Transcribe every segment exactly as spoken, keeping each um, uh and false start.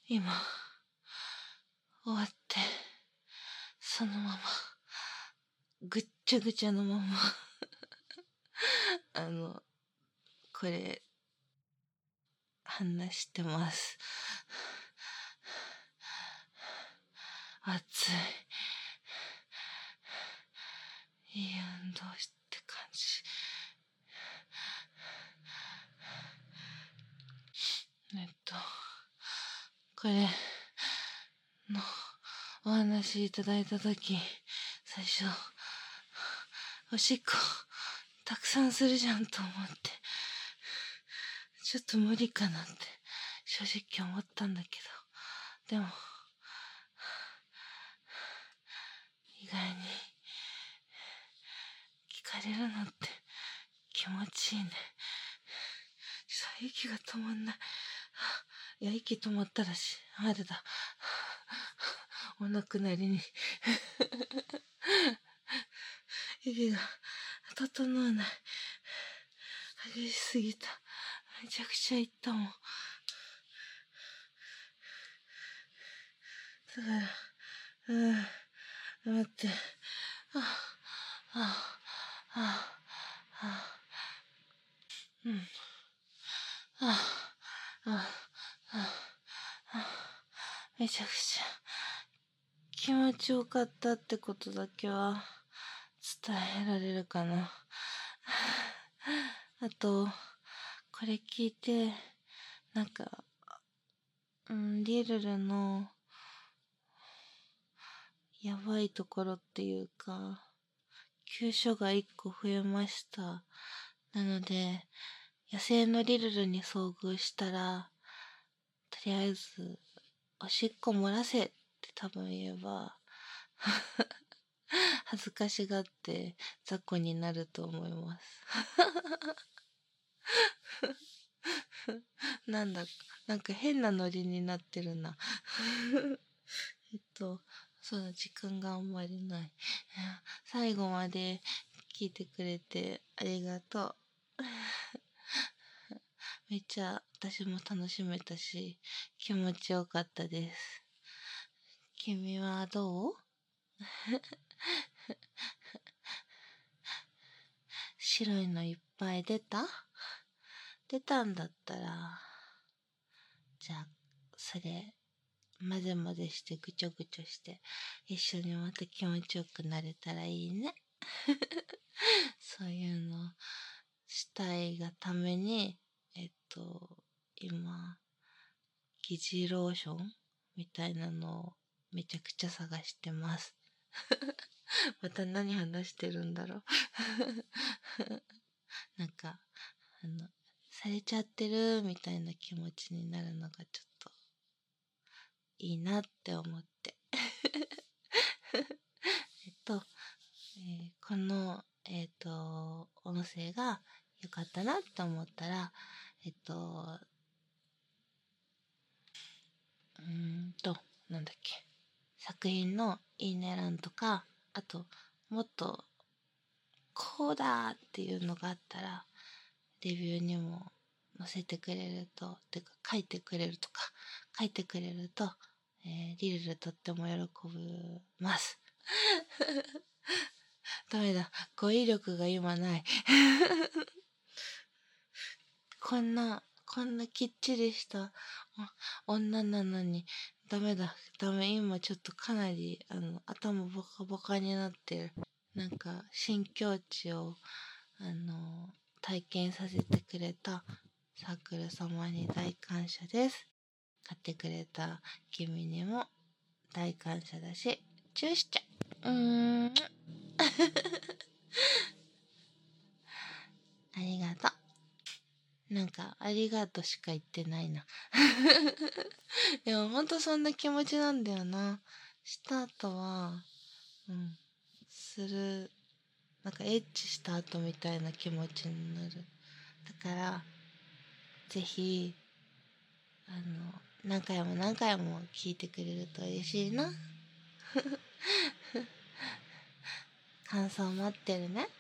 今、終わって、そのまま、ぐっちゃぐちゃのまま、あの、これ、話してます。暑い。いい運動して感じ。えっと、これのお話いただいたとき、最初、おしっこたくさんするじゃんと思って、ちょっと無理かなって正直思ったんだけど、でも、意外に聞かれるのって気持ちいいね。ちょっと息が止まんない。いや、息止まったらし、まだだ。お亡くなりに。息が整わない。激しすぎた。めちゃくちゃいったもん。だから、うん、待って。はあ、はあ、はあ、はあ、うん。はあ、はあ、はあ、はあ、めちゃくちゃ気持ちよかったってことだけは伝えられるかな。あと、これ聞いて、なんか、うん、リルルの、やばいところっていうか、急所が一個増えました。なので、野生のリルルに遭遇したら、とりあえず、おしっこ漏らせって多分言えば、恥ずかしがって雑魚になると思います。なんだ、なんか変なノリになってるな。えっと、そうだ、時間があんまりない。最後まで聞いてくれてありがとう。めっちゃ私も楽しめたし、気持ちよかったです。君はどう？白いのいっぱい出た？出たんだったら、じゃあ、それ、混ぜ混ぜしてぐちょぐちょして、一緒にまた気持ちよくなれたらいいね。そういうのしたいがために、えっと、今、疑似ローションみたいなのをめちゃくちゃ探してます。また何話してるんだろう。なんか、あの、されちゃってるみたいな気持ちになるのがちょっといいなって思って。えっと、えーこの、えっと、音声が良かったなって思ったら、えっと、うーんと、なんだっけ。作品のいいね欄とか、あと、もっと、こうだっていうのがあったら、レビューにも載せてくれると、てか書いてくれるとか、書いてくれると、えー、リルルとっても喜びます。ダメだ。語彙力が今ない。こんな、こんなきっちりした女なのに、ダメだ。ダメ。今ちょっとかなり、あの、頭ボカボカになってる。なんか、新境地を、あの、体験させてくれたサークル様に大感謝です。買ってくれた君にも大感謝だし、チューしちゃう。うーん。ありがとう。なんか、ありがとうしか言ってないな。でも、ほんとそんな気持ちなんだよな。した後は、うん、する、なんかエッチした後みたいな気持ちになる。だから、ぜひ、あの、何回も何回も聞いてくれると嬉しいな。感想待ってるね。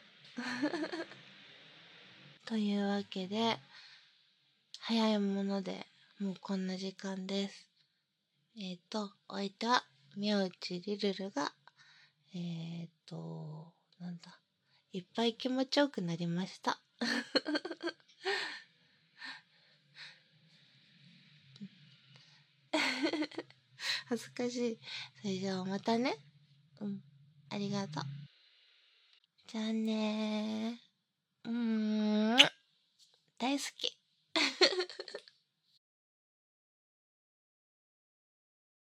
というわけで、早いものでもうこんな時間です。 えっ、と、お相手は、宮内りるるが、えっ、と、なんだ、いっぱい気持ちよくなりました。恥ずかしい。それじゃあまたね。うん。ありがとう。じゃあねー。うーん。大好き。